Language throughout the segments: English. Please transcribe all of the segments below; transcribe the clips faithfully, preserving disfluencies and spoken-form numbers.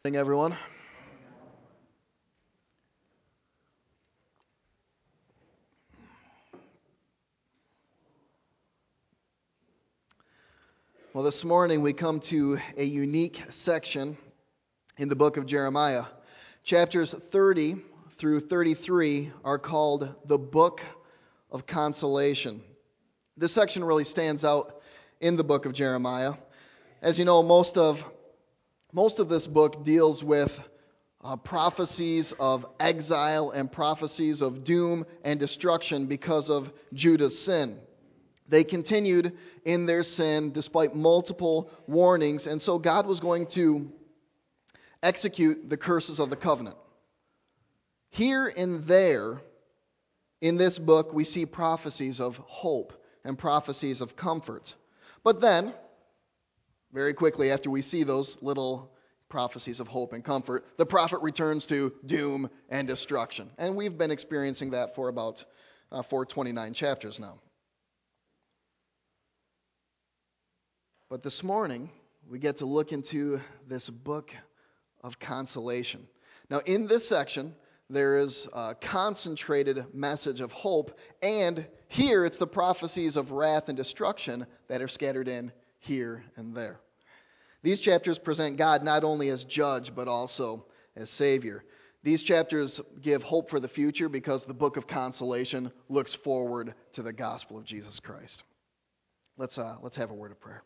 Morning, everyone. Well, this morning we come to a unique section in the book of Jeremiah. Chapters thirty through thirty-three are called the Book of Consolation. This section really stands out in the book of Jeremiah. As you know, most of most of this book deals with uh, prophecies of exile and prophecies of doom and destruction because of Judah's sin. They continued in their sin despite multiple warnings, and so God was going to execute the curses of the covenant. Here and there in this book, we see prophecies of hope and prophecies of comfort. But then, very quickly after we see those little prophecies of hope and comfort, the prophet returns to doom and destruction. And we've been experiencing that for about uh, four hundred twenty-nine chapters now. But this morning, we get to look into this book of consolation. Now, in this section, there is a concentrated message of hope, and here it's the prophecies of wrath and destruction that are scattered in here and there. These chapters present God not only as judge, but also as Savior. These chapters give hope for the future because the book of consolation looks forward to the gospel of Jesus Christ. Let's, uh, let's have a word of prayer.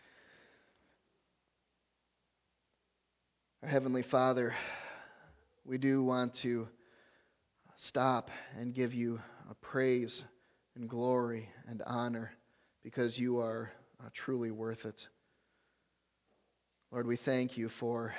Our Heavenly Father, we do want to stop and give you a praise and glory and honor because you are uh, truly worth it. Lord, we thank you for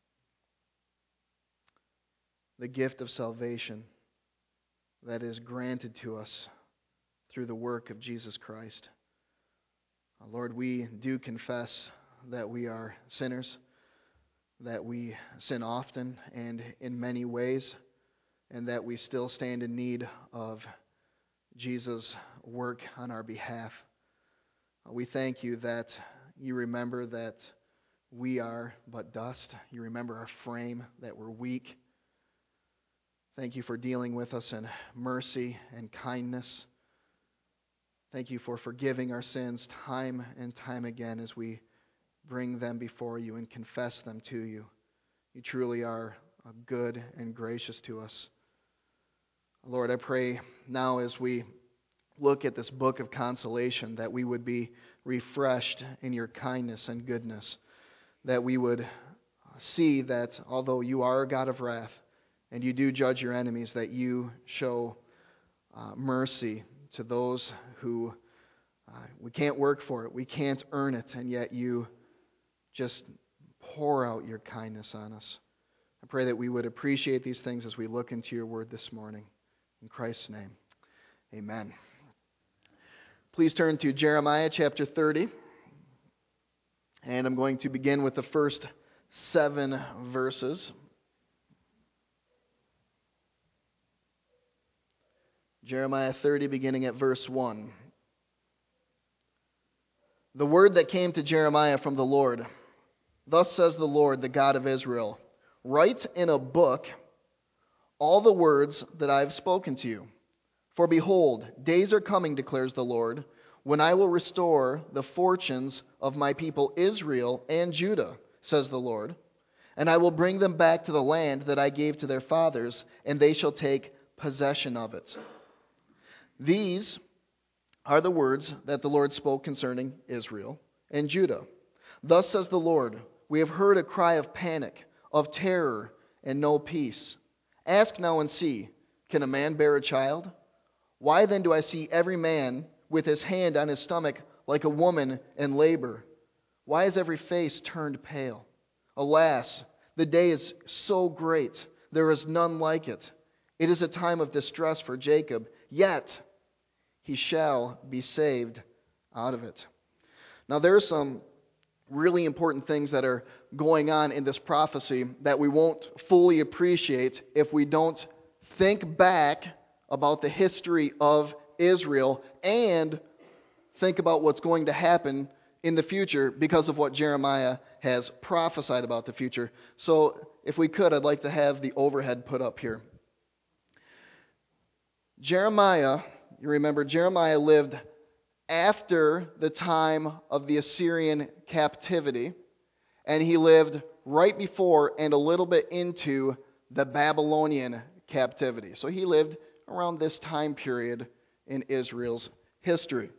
the gift of salvation that is granted to us through the work of Jesus Christ. Uh, Lord, we do confess that we are sinners, that we sin often and in many ways, and that we still stand in need of Jesus' work on our behalf. We thank you that you remember that we are but dust. You remember our frame, that we're weak. Thank you for dealing with us in mercy and kindness. Thank you for forgiving our sins time and time again as we bring them before you and confess them to you. You truly are good and gracious to us. Lord, I pray now as we look at this book of consolation that we would be refreshed in your kindness and goodness, that we would see that although you are a God of wrath and you do judge your enemies, that you show uh, mercy to those who uh, we can't work for it, we can't earn it, and yet you just pour out your kindness on us. I pray that we would appreciate these things as we look into your word this morning. In Christ's name, amen. Please turn to Jeremiah chapter thirty. And I'm going to begin with the first seven verses. Jeremiah thirty, beginning at verse one. The word that came to Jeremiah from the Lord. Thus says the Lord, the God of Israel, write in a book all the words that I have spoken to you. For behold, days are coming, declares the Lord, when I will restore the fortunes of my people Israel and Judah, says the Lord, and I will bring them back to the land that I gave to their fathers, and they shall take possession of it. These are the words that the Lord spoke concerning Israel and Judah. Thus says the Lord, we have heard a cry of panic, of terror, and no peace. Ask now and see, can a man bear a child? Why then do I see every man with his hand on his stomach like a woman in labor? Why is every face turned pale? Alas, the day is so great, there is none like it. It is a time of distress for Jacob, yet he shall be saved out of it. Now there are some really important things that are going on in this prophecy that we won't fully appreciate if we don't think back about the history of Israel and think about what's going to happen in the future because of what Jeremiah has prophesied about the future. So if we could, I'd like to have the overhead put up here. Jeremiah, you remember, Jeremiah lived after the time of the Assyrian captivity, and he lived right before and a little bit into the Babylonian captivity. So he lived around this time period in Israel's history.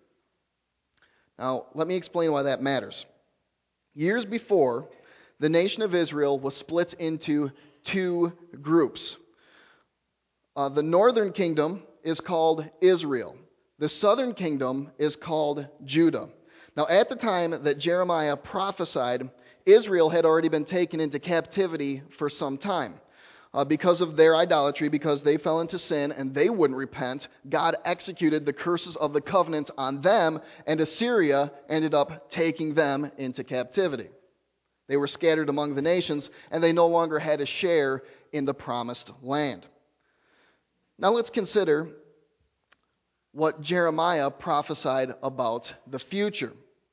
Now, let me explain why that matters. Years before, the nation of Israel was split into two groups. Uh, the northern kingdom is called Israel. The southern kingdom is called Judah. Now, at the time that Jeremiah prophesied, Israel had already been taken into captivity for some time. Uh, because of their idolatry, because they fell into sin and they wouldn't repent, God executed the curses of the covenant on them, and Assyria ended up taking them into captivity. They were scattered among the nations, and they no longer had a share in the promised land. Now let's consider what Jeremiah prophesied about the future.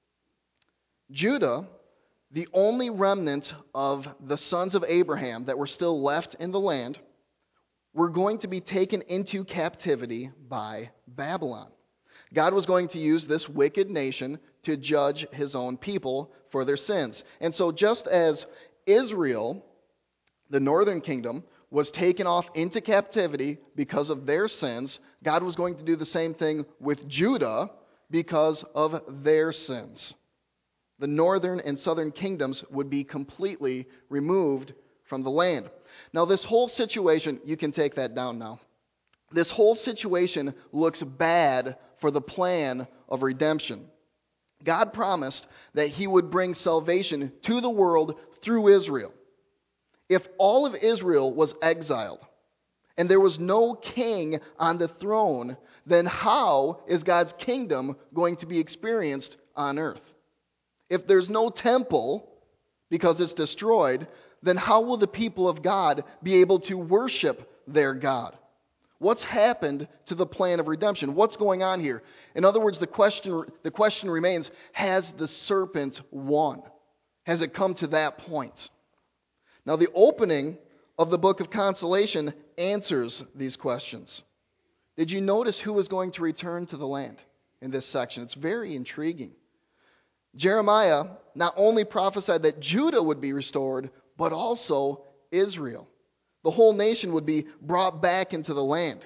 Judah, the only remnant of the sons of Abraham that were still left in the land, were going to be taken into captivity by Babylon. God was going to use this wicked nation to judge his own people for their sins. And so just as Israel, the northern kingdom, was taken off into captivity because of their sins, God was going to do the same thing with Judah because of their sins. The northern and southern kingdoms would be completely removed from the land. Now, this whole situation, you can take that down now. This whole situation looks bad for the plan of redemption. God promised that he would bring salvation to the world through Israel. If all of Israel was exiled and there was no king on the throne, then how is God's kingdom going to be experienced on earth? If there's no temple because it's destroyed, then how will the people of God be able to worship their God? What's happened to the plan of redemption? What's going on here? In other words, the question, the question remains, has the serpent won? Has it come to that point? Now, the opening of the book of Consolation answers these questions. Did you notice who was going to return to the land in this section? It's very intriguing. Jeremiah not only prophesied that Judah would be restored, but also Israel. The whole nation would be brought back into the land.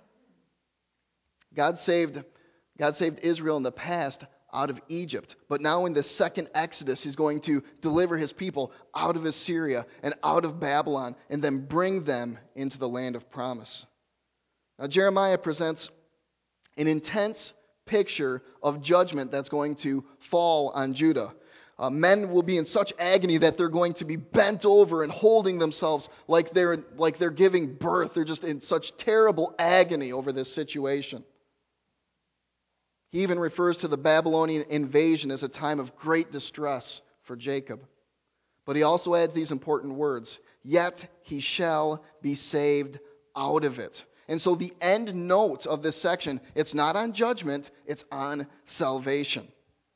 God saved, God saved Israel in the past out of Egypt, but now in the second Exodus, he's going to deliver his people out of Assyria and out of Babylon and then bring them into the land of promise. Now, Jeremiah presents an intense picture of judgment that's going to fall on Judah. Uh, men will be in such agony that they're going to be bent over and holding themselves like they're, like they're giving birth. They're just in such terrible agony over this situation. He even refers to the Babylonian invasion as a time of great distress for Jacob. But he also adds these important words, yet he shall be saved out of it. And so the end note of this section, it's not on judgment, it's on salvation.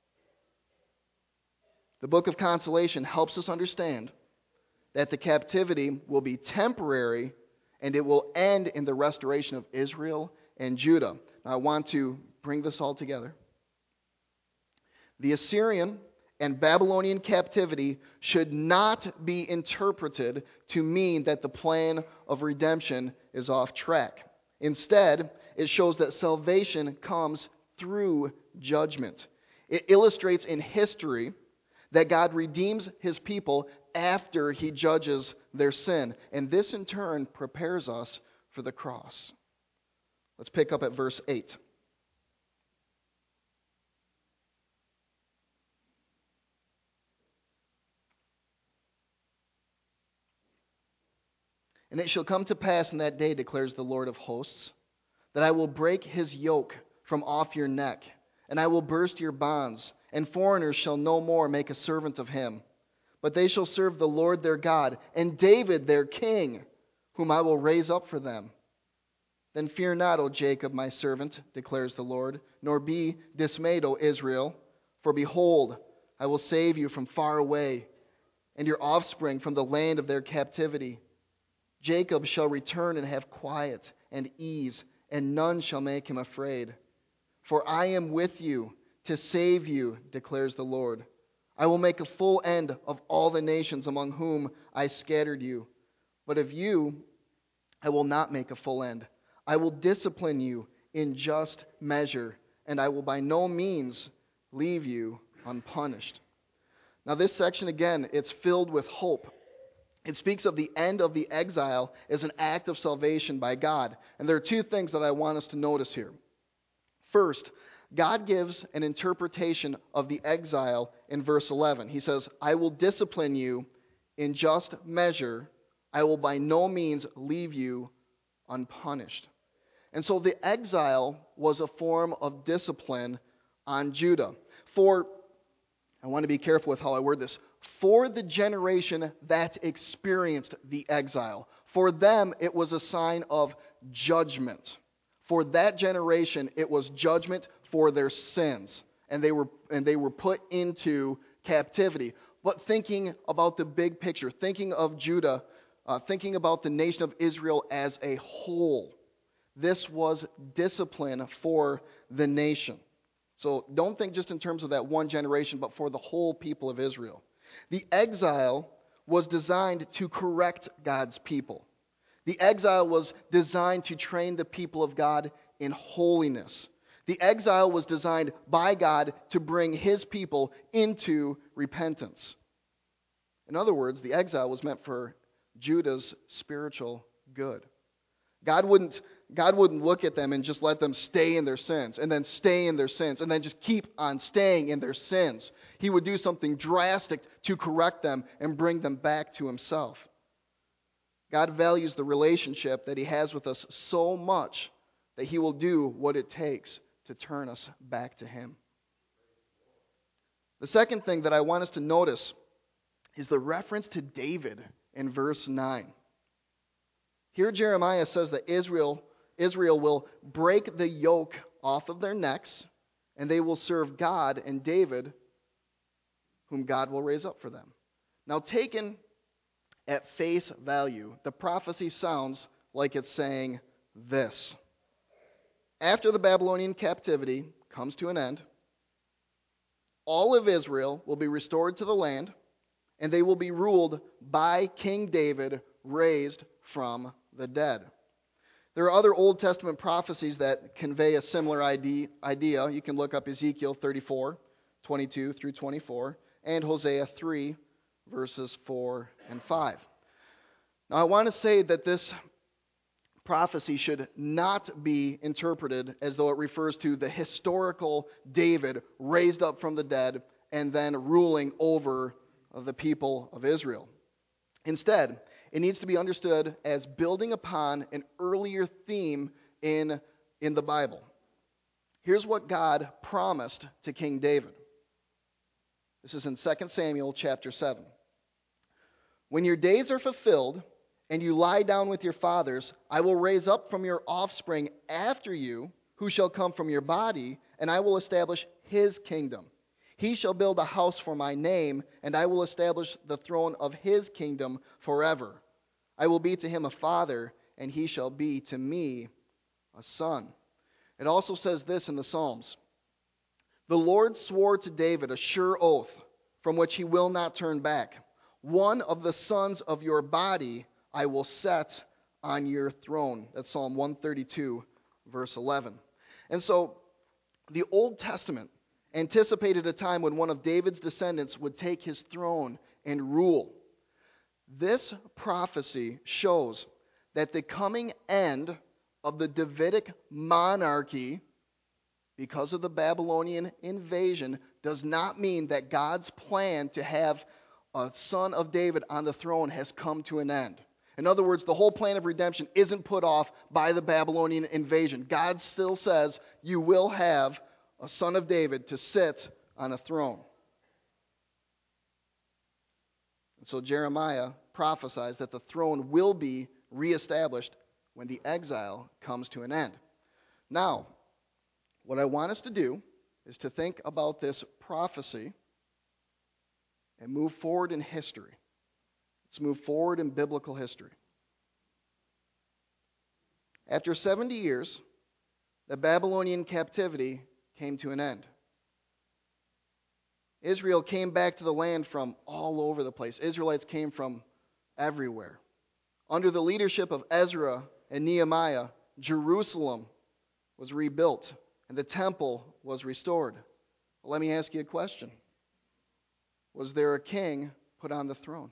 The book of Consolation helps us understand that the captivity will be temporary and it will end in the restoration of Israel and Judah. Now, I want to bring this all together. The Assyrian and Babylonian captivity should not be interpreted to mean that the plan of redemption is off track. Instead, it shows that salvation comes through judgment. It illustrates in history that God redeems his people after he judges their sin. And this in turn prepares us for the cross. Let's pick up at verse eight. And it shall come to pass in that day, declares the Lord of hosts, that I will break his yoke from off your neck, and I will burst your bonds, and foreigners shall no more make a servant of him. But they shall serve the Lord their God, and David their king, whom I will raise up for them. Then fear not, O Jacob, my servant, declares the Lord, nor be dismayed, O Israel, for behold, I will save you from far away, and your offspring from the land of their captivity. Jacob shall return and have quiet and ease, and none shall make him afraid. For I am with you to save you, declares the Lord. I will make a full end of all the nations among whom I scattered you. But of you I will not make a full end. I will discipline you in just measure, and I will by no means leave you unpunished. Now this section, again, it's filled with hope. It speaks of the end of the exile as an act of salvation by God. And there are two things that I want us to notice here. First, God gives an interpretation of the exile in verse eleven. He says, I will discipline you in just measure. I will by no means leave you unpunished. And so the exile was a form of discipline on Judah. For, I want to be careful with how I word this, for the generation that experienced the exile. For them, it was a sign of judgment. For that generation, it was judgment for their sins. And they were, and they were put into captivity. But thinking about the big picture, thinking of Judah, uh, thinking about the nation of Israel as a whole, this was discipline for the nation. So don't think just in terms of that one generation, but for the whole people of Israel. The exile was designed to correct God's people. The exile was designed to train the people of God in holiness. The exile was designed by God to bring his people into repentance. In other words, the exile was meant for Judah's spiritual good. God wouldn't, God wouldn't look at them and just let them stay in their sins, and then stay in their sins, and then just keep on staying in their sins. He would do something drastic to correct them and bring them back to himself. God values the relationship that he has with us so much that he will do what it takes to turn us back to him. The second thing that I want us to notice is the reference to David in verse nine. Here Jeremiah says that Israel, Israel will break the yoke off of their necks, and they will serve God and David, whom God will raise up for them. Now, taken at face value, the prophecy sounds like it's saying this. After the Babylonian captivity comes to an end, all of Israel will be restored to the land, and they will be ruled by King David, raised from the dead. There are other Old Testament prophecies that convey a similar idea. You can look up Ezekiel thirty-four, twenty-two through twenty-four, and Hosea three, verses four and five. Now, I want to say that this prophecy should not be interpreted as though it refers to the historical David raised up from the dead and then ruling over the people of Israel. Instead, it needs to be understood as building upon an earlier theme in, in the Bible. Here's what God promised to King David. This is in Second Samuel chapter seven. When your days are fulfilled and you lie down with your fathers, I will raise up from your offspring after you, who shall come from your body, and I will establish his kingdom. He shall build a house for my name, and I will establish the throne of his kingdom forever. I will be to him a father, and he shall be to me a son. It also says this in the Psalms. The Lord swore to David a sure oath, from which he will not turn back. One of the sons of your body I will set on your throne. That's Psalm one thirty-two, verse eleven. And so, the Old Testament anticipated a time when one of David's descendants would take his throne and rule. This prophecy shows that the coming end of the Davidic monarchy, because of the Babylonian invasion, does not mean that God's plan to have a son of David on the throne has come to an end. In other words, the whole plan of redemption isn't put off by the Babylonian invasion. God still says you will have a son of David to sit on a throne. And so Jeremiah prophesies that the throne will be reestablished when the exile comes to an end. Now, what I want us to do is to think about this prophecy and move forward in history. Let's move forward in biblical history. After seventy years, the Babylonian captivity came to an end. Israel came back to the land from all over the place. Israelites came from everywhere. Under the leadership of Ezra and Nehemiah, Jerusalem was rebuilt and the temple was restored. Well, let me ask you a question. Was there a king put on the throne?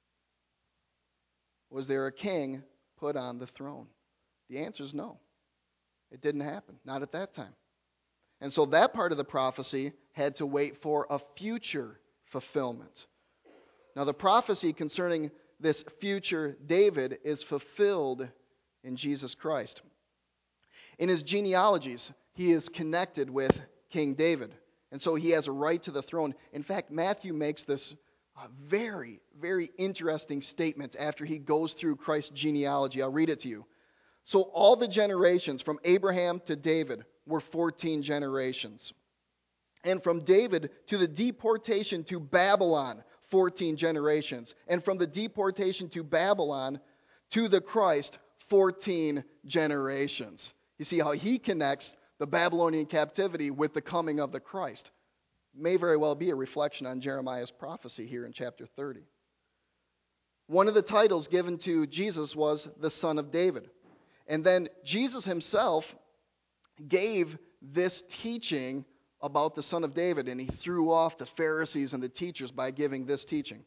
Was there a king put on the throne? The answer is no. It didn't happen. Not at that time. And so that part of the prophecy had to wait for a future fulfillment. Now, the prophecy concerning this future David is fulfilled in Jesus Christ. In his genealogies, he is connected with King David. And so he has a right to the throne. In fact, Matthew makes this a very, very interesting statement after he goes through Christ's genealogy. I'll read it to you. So all the generations from Abraham to David were fourteen generations. And from David to the deportation to Babylon, fourteen generations. And from the deportation to Babylon to the Christ, fourteen generations. You see how he connects the Babylonian captivity with the coming of the Christ. May very well be a reflection on Jeremiah's prophecy here in chapter thirty. One of the titles given to Jesus was the Son of David. And then Jesus himself gave this teaching about the Son of David, and he threw off the Pharisees and the teachers by giving this teaching.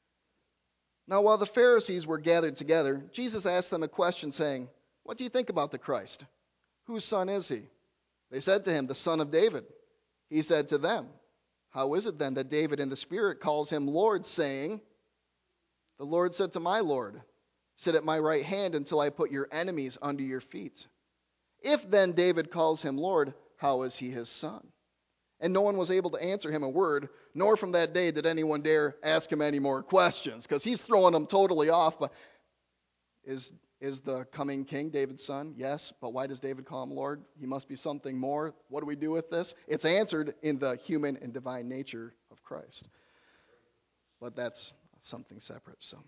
Now, while the Pharisees were gathered together, Jesus asked them a question saying, "What do you think about the Christ? Whose son is he?" They said to him, "The Son of David." He said to them, "How is it then that David in the Spirit calls him Lord, saying, 'The Lord said to my Lord, sit at my right hand until I put your enemies under your feet'? If then David calls him Lord, how is he his son?" And no one was able to answer him a word, nor from that day did anyone dare ask him any more questions, because he's throwing them totally off. But is, is the coming king David's son? Yes, but why does David call him Lord? He must be something more. What do we do with this? It's answered in the human and divine nature of Christ. But that's something separate. So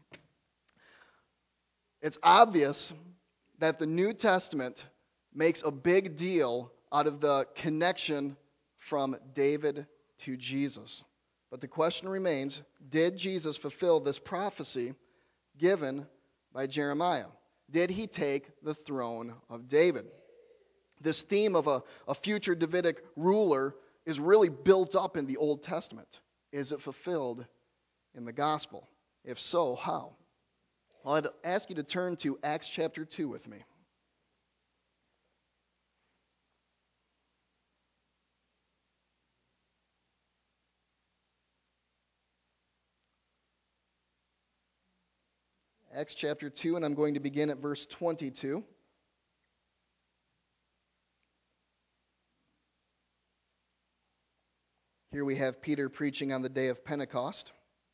it's obvious that the New Testament makes a big deal out of the connection from David to Jesus. But the question remains, did Jesus fulfill this prophecy given by Jeremiah? Did he take the throne of David? This theme of a, a future Davidic ruler is really built up in the Old Testament. Is it fulfilled in the gospel? If so, how? Well, I'd ask you to turn to Acts chapter two with me. Acts chapter two, and I'm going to begin at verse twenty-two. Here we have Peter preaching on the day of Pentecost.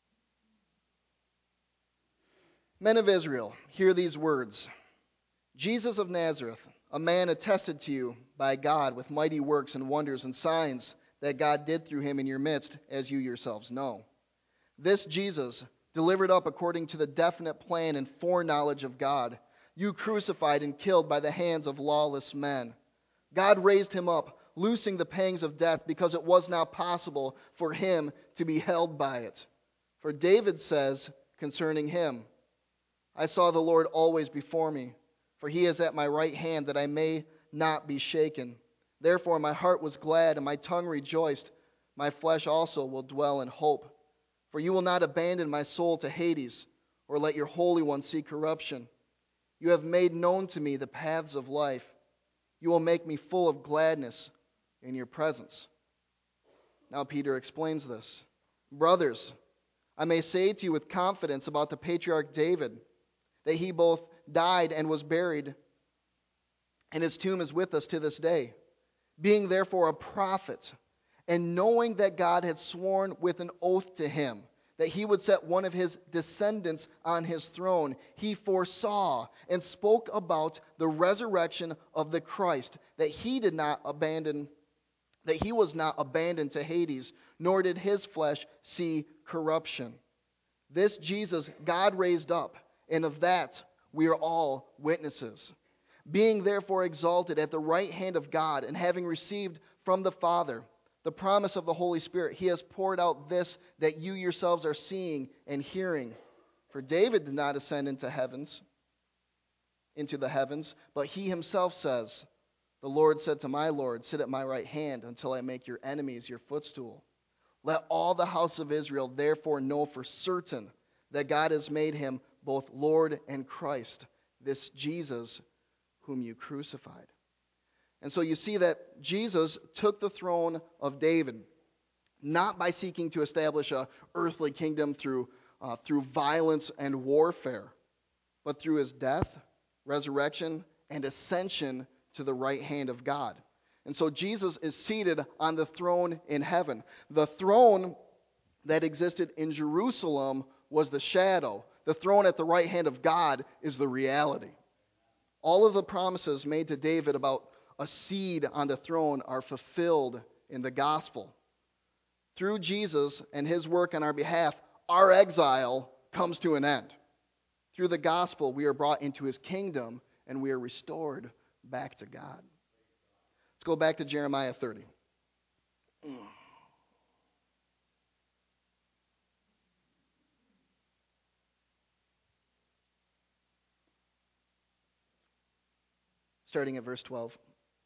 "Men of Israel, hear these words. Jesus of Nazareth, a man attested to you by God with mighty works and wonders and signs that God did through him in your midst, as you yourselves know. This Jesus, delivered up according to the definite plan and foreknowledge of God, you crucified and killed by the hands of lawless men. God raised him up, loosing the pangs of death, because it was not possible for him to be held by it. For David says concerning him, 'I saw the Lord always before me, for he is at my right hand, that I may not be shaken. Therefore my heart was glad, and my tongue rejoiced. My flesh also will dwell in hope. For you will not abandon my soul to Hades, or let your Holy One see corruption. You have made known to me the paths of life. You will make me full of gladness in your presence.'" Now Peter explains this. "Brothers, I may say to you with confidence about the patriarch David, that he both died and was buried, and his tomb is with us to this day. Being therefore a prophet, and knowing that God had sworn with an oath to him that he would set one of his descendants on his throne, he foresaw and spoke about the resurrection of the Christ, that he did not abandon, that he was not abandoned to Hades, nor did his flesh see corruption. This Jesus God raised up, and of that we are all witnesses. Being therefore exalted at the right hand of God, and having received from the Father the promise of the Holy Spirit, he has poured out this that you yourselves are seeing and hearing. For David did not ascend into heavens, into the heavens, but he himself says, the Lord said to my Lord, sit at my right hand until I make your enemies your footstool. Let all the house of Israel therefore know for certain that God has made him both Lord and Christ, this Jesus whom you crucified. And so you see that Jesus took the throne of David, not by seeking to establish an earthly kingdom through, uh, through violence and warfare, but through his death, resurrection, and ascension to the right hand of God. And so Jesus is seated on the throne in heaven. The throne that existed in Jerusalem was the shadow. The throne at the right hand of God is the reality. All of the promises made to David about a seed on the throne are fulfilled in the gospel. Through Jesus and his work on our behalf, our exile comes to an end. Through the gospel, we are brought into his kingdom and we are restored back to God. Let's go back to Jeremiah thirty. Starting at verse twelve.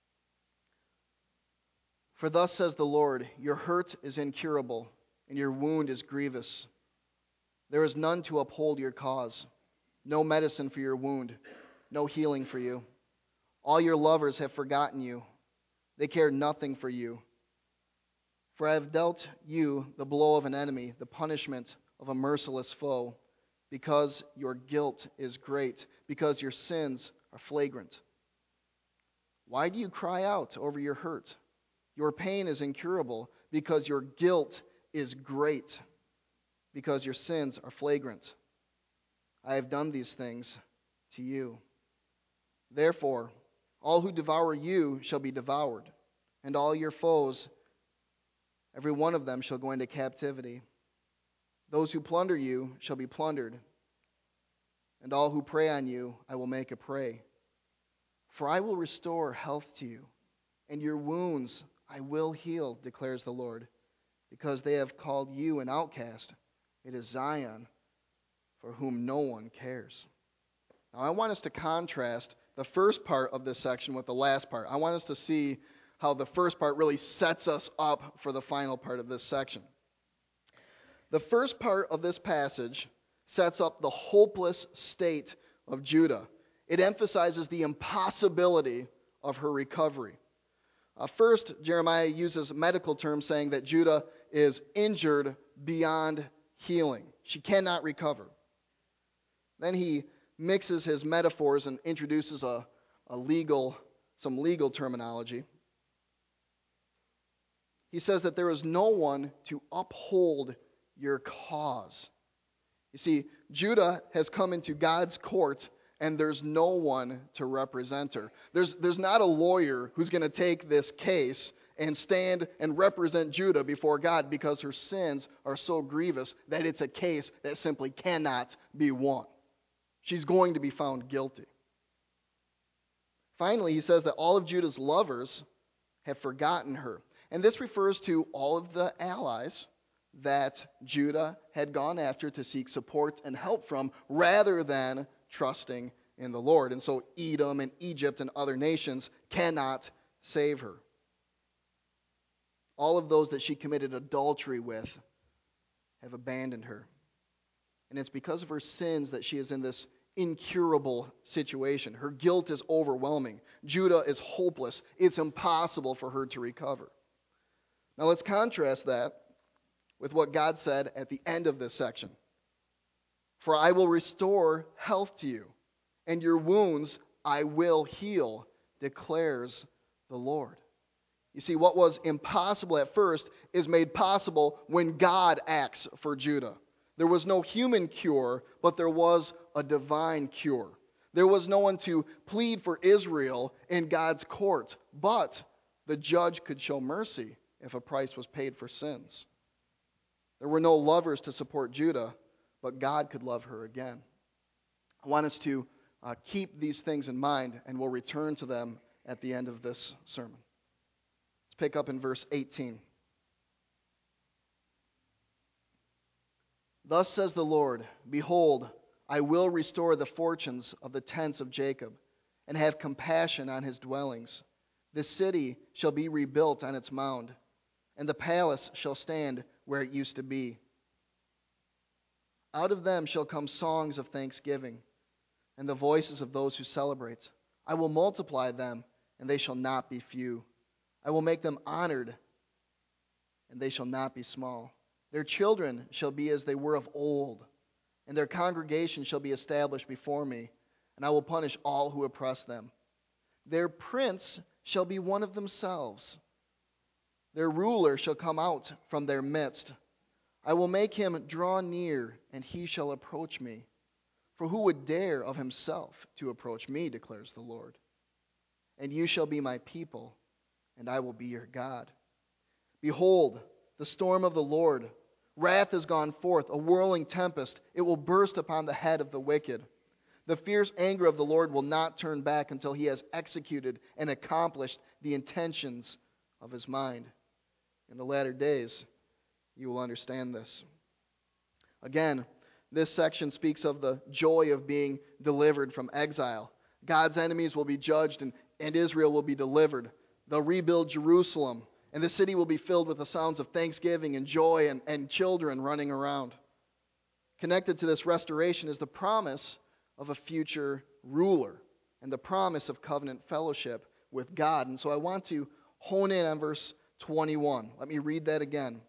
For thus says the Lord, your hurt is incurable, and your wound is grievous. There is none to uphold your cause, no medicine for your wound, no healing for you. All your lovers have forgotten you. They care nothing for you. For I have dealt you the blow of an enemy, the punishment of a merciless foe, because your guilt is great, because your sins are flagrant. Why do you cry out over your hurt? Your pain is incurable, because your guilt is great, because your sins are flagrant. I have done these things to you. Therefore, all who devour you shall be devoured, and all your foes, every one of them shall go into captivity. Those who plunder you shall be plundered, and all who prey on you I will make a prey. For I will restore health to you, and your wounds I will heal, declares the Lord, because they have called you an outcast. It is Zion, for whom no one cares. Now I want us to contrast the first part of this section with the last part. I want us to see how the first part really sets us up for the final part of this section. The first part of this passage sets up the hopeless state of Judah. It emphasizes the impossibility of her recovery. Uh, first, Jeremiah uses medical terms saying that Judah is injured beyond healing. She cannot recover. Then he mixes his metaphors and introduces a, a legal, some legal terminology. He says that there is no one to uphold your cause. You see, Judah has come into God's court, and there's no one to represent her. There's, there's not a lawyer who's going to take this case and stand and represent Judah before God, because her sins are so grievous that it's a case that simply cannot be won. She's going to be found guilty. Finally, he says that all of Judah's lovers have forgotten her. And this refers to all of the allies that Judah had gone after to seek support and help from, rather than trusting in the Lord. And so Edom and Egypt and other nations cannot save her. All of those that she committed adultery with have abandoned her. And it's because of her sins that she is in this incurable situation. Her guilt is overwhelming. Judah is hopeless. It's impossible for her to recover. Now let's contrast that with what God said at the end of this section. For I will restore health to you, and your wounds I will heal, declares the Lord. You see, what was impossible at first is made possible when God acts for Judah. There was no human cure, but there was a divine cure. There was no one to plead for Israel in God's court, but the judge could show mercy if a price was paid for sins. There were no lovers to support Judah, but God could love her again. I want us to uh, keep these things in mind, and we'll return to them at the end of this sermon. Let's pick up in verse eighteen. Thus says the Lord, behold, I will restore the fortunes of the tents of Jacob, and have compassion on his dwellings. The city shall be rebuilt on its mound, and the palace shall stand where it used to be. Out of them shall come songs of thanksgiving, and the voices of those who celebrate. I will multiply them, and they shall not be few. I will make them honored, and they shall not be small. Their children shall be as they were of old, and their congregation shall be established before me, and I will punish all who oppress them. Their prince shall be one of themselves. Their ruler shall come out from their midst. I will make him draw near, and he shall approach me. For who would dare of himself to approach me, declares the Lord? And you shall be my people, and I will be your God. Behold, the storm of the Lord. Wrath has gone forth, a whirling tempest. It will burst upon the head of the wicked. The fierce anger of the Lord will not turn back until he has executed and accomplished the intentions of his mind. In the latter days, you will understand this. Again, this section speaks of the joy of being delivered from exile. God's enemies will be judged, and, and Israel will be delivered. They'll rebuild Jerusalem, and the city will be filled with the sounds of thanksgiving and joy and, and children running around. Connected to this restoration is the promise of a future ruler and the promise of covenant fellowship with God. And so I want to hone in on verse twenty-one. Let me read that again.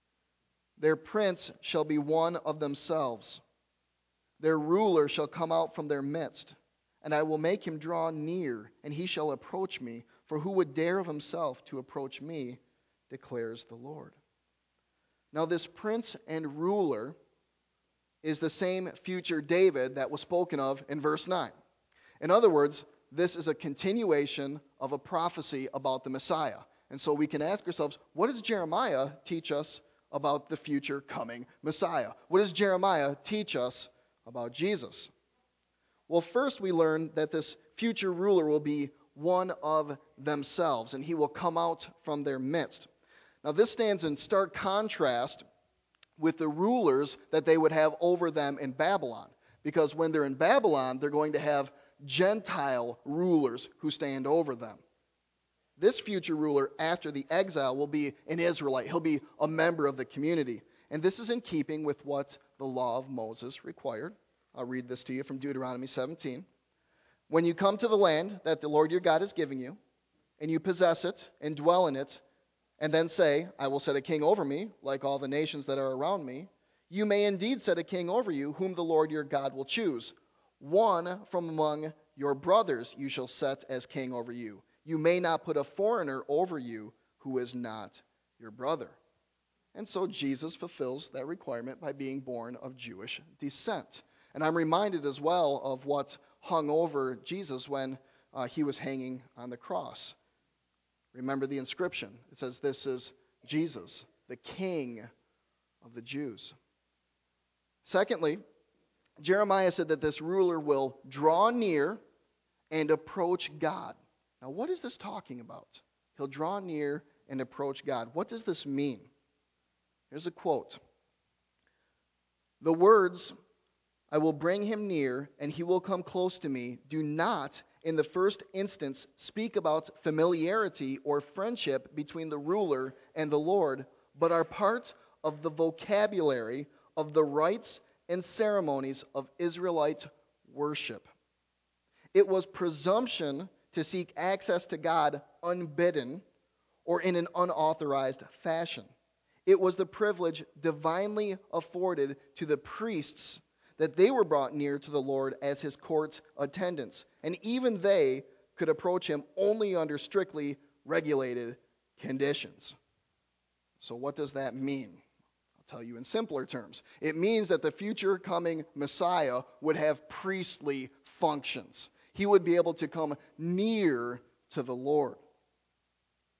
Their prince shall be one of themselves. Their ruler shall come out from their midst, and I will make him draw near, and he shall approach me. For who would dare of himself to approach me, declares the Lord. Now this prince and ruler is the same future David that was spoken of in verse nine. In other words, this is a continuation of a prophecy about the Messiah. And so we can ask ourselves, what does Jeremiah teach us about the future coming Messiah? What does Jeremiah teach us about Jesus? Well, first we learn that this future ruler will be one of themselves, and he will come out from their midst. Now, this stands in stark contrast with the rulers that they would have over them in Babylon, because when they're in Babylon, they're going to have Gentile rulers who stand over them. This future ruler after the exile will be an Israelite. He'll be a member of the community. And this is in keeping with what the law of Moses required. I'll read this to you from Deuteronomy seventeen. When you come to the land that the Lord your God is giving you, and you possess it and dwell in it, and then say, I will set a king over me, like all the nations that are around me, you may indeed set a king over you, whom the Lord your God will choose. One from among your brothers you shall set as king over you. You may not put a foreigner over you who is not your brother. And so Jesus fulfills that requirement by being born of Jewish descent. And I'm reminded as well of what hung over Jesus when uh, he was hanging on the cross. Remember the inscription. It says, this is Jesus, the King of the Jews. Secondly, Jeremiah said that this ruler will draw near and approach God. Now, what is this talking about? He'll draw near and approach God. What does this mean? Here's a quote. The words, I will bring him near, and he will come close to me, do not, in the first instance, speak about familiarity or friendship between the ruler and the Lord, but are part of the vocabulary of the rites and ceremonies of Israelite worship. It was presumption to seek access to God unbidden or in an unauthorized fashion. It was the privilege divinely afforded to the priests that they were brought near to the Lord as his court attendants, and even they could approach him only under strictly regulated conditions. So what does that mean? I'll tell you in simpler terms. It means that the future coming Messiah would have priestly functions. He would be able to come near to the Lord.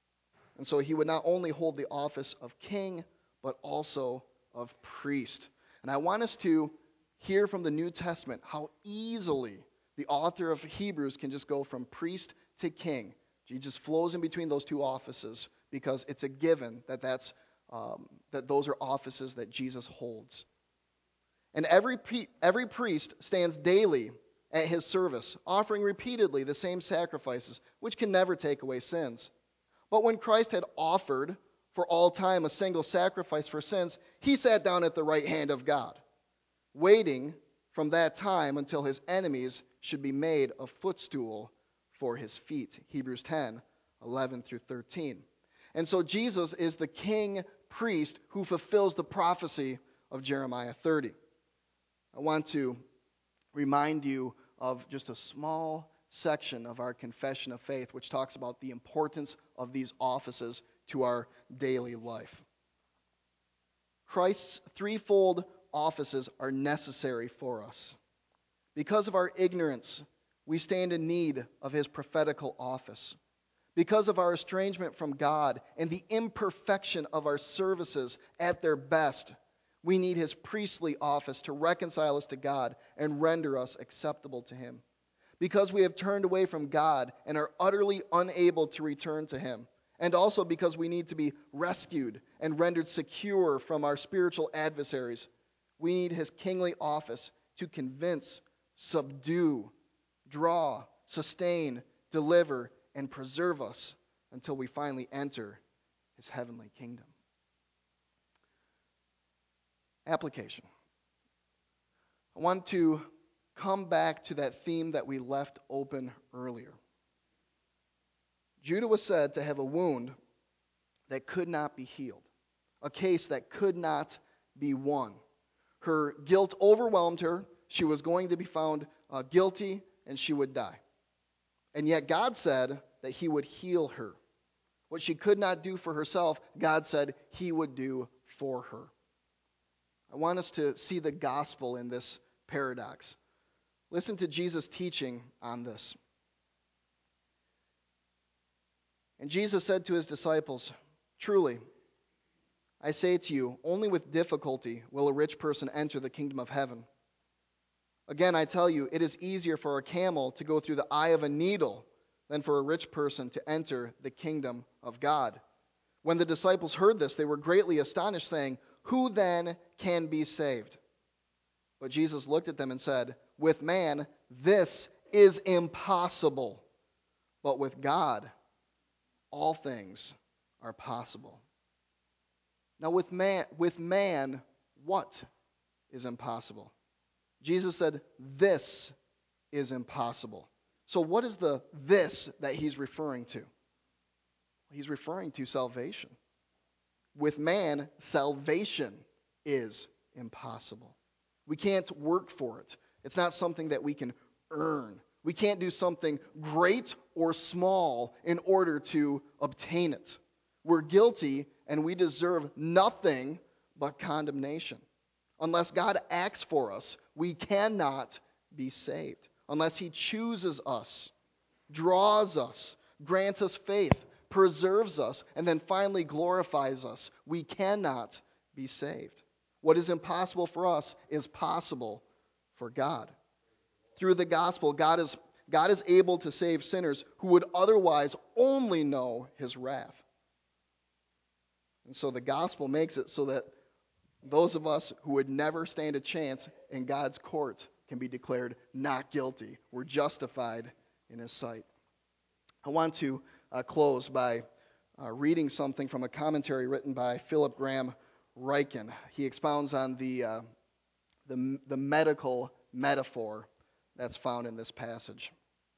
And so he would not only hold the office of king, but also of priest. And I want us to hear from the New Testament how easily the author of Hebrews can just go from priest to king. He just flows in between those two offices because it's a given that that's um, that those are offices that Jesus holds. And every every priest stands daily at his service, offering repeatedly the same sacrifices, which can never take away sins. But when Christ had offered for all time a single sacrifice for sins, he sat down at the right hand of God, waiting from that time until his enemies should be made a footstool for his feet. Hebrews ten, eleven through thirteen. And so Jesus is the king priest who fulfills the prophecy of Jeremiah thirty. I want to remind you of just a small section of our confession of faith, which talks about the importance of these offices to our daily life. Christ's threefold offices are necessary for us. Because of our ignorance, we stand in need of his prophetical office. Because of our estrangement from God and the imperfection of our services at their best, we need his priestly office to reconcile us to God and render us acceptable to him. Because we have turned away from God and are utterly unable to return to him, and also because we need to be rescued and rendered secure from our spiritual adversaries, we need his kingly office to convince, subdue, draw, sustain, deliver, and preserve us until we finally enter his heavenly kingdom. Application. I want to come back to that theme that we left open earlier. Judah was said to have a wound that could not be healed, a case that could not be won. Her guilt overwhelmed her. She was going to be found uh, guilty, and she would die. And yet God said that he would heal her. What she could not do for herself, God said he would do for her. I want us to see the gospel in this paradox. Listen to Jesus' teaching on this. And Jesus said to his disciples, "Truly, I say to you, only with difficulty will a rich person enter the kingdom of heaven. Again, I tell you, it is easier for a camel to go through the eye of a needle than for a rich person to enter the kingdom of God." When the disciples heard this, they were greatly astonished, saying, "Who then can be saved?" But Jesus looked at them and said, "With man, this is impossible, but with God, all things are possible." Now, with man, with man, what is impossible? Jesus said, "This is impossible." So what is the this that he's referring to? He's referring to salvation. With man, salvation is impossible. We can't work for it. It's not something that we can earn. We can't do something great or small in order to obtain it. We're guilty and we deserve nothing but condemnation. Unless God acts for us, we cannot be saved. Unless he chooses us, draws us, grants us faith, preserves us, and then finally glorifies us, we cannot be saved. What is impossible for us is possible for God. Through the gospel, God is, God is able to save sinners who would otherwise only know his wrath. And so the gospel makes it so that those of us who would never stand a chance in God's court can be declared not guilty. We're justified in his sight. I want to uh, close by uh, reading something from a commentary written by Philip Graham Ryken. He expounds on the, uh, the, the medical metaphor that's found in this passage.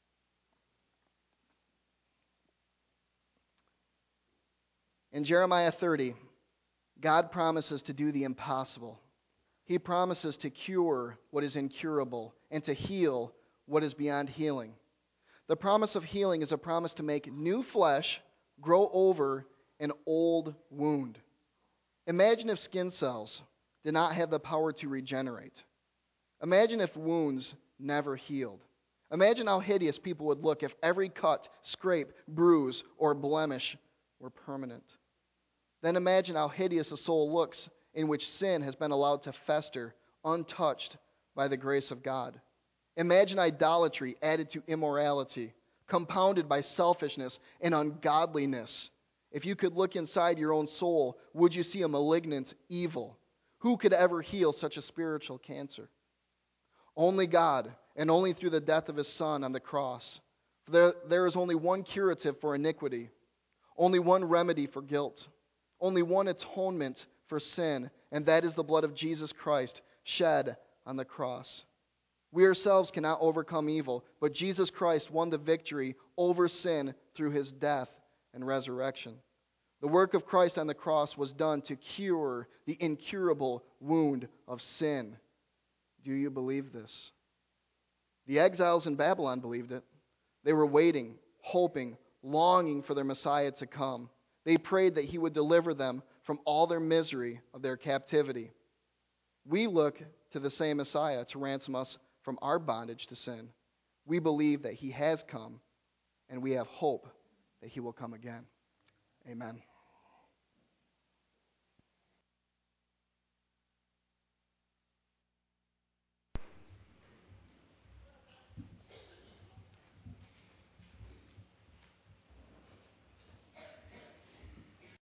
In Jeremiah thirty, God promises to do the impossible. He promises to cure what is incurable and to heal what is beyond healing. The promise of healing is a promise to make new flesh grow over an old wound. Imagine if skin cells did not have the power to regenerate. Imagine if wounds never healed. Imagine how hideous people would look if every cut, scrape, bruise, or blemish were permanent. Then imagine how hideous a soul looks in which sin has been allowed to fester untouched by the grace of God. Imagine idolatry added to immorality, compounded by selfishness and ungodliness. If you could look inside your own soul, would you see a malignant evil? Who could ever heal such a spiritual cancer? Only God, and only through the death of his Son on the cross. For there, there is only one curative for iniquity, only one remedy for guilt, only one atonement for sin, and that is the blood of Jesus Christ shed on the cross. We ourselves cannot overcome evil, but Jesus Christ won the victory over sin through his death and resurrection. The work of Christ on the cross was done to cure the incurable wound of sin. Do you believe this? The exiles in Babylon believed it. They were waiting, hoping, longing for their Messiah to come. They prayed that he would deliver them from all their misery of their captivity. We look to the same Messiah to ransom us from our bondage to sin. We believe that he has come, and we have hope that he will come again. Amen.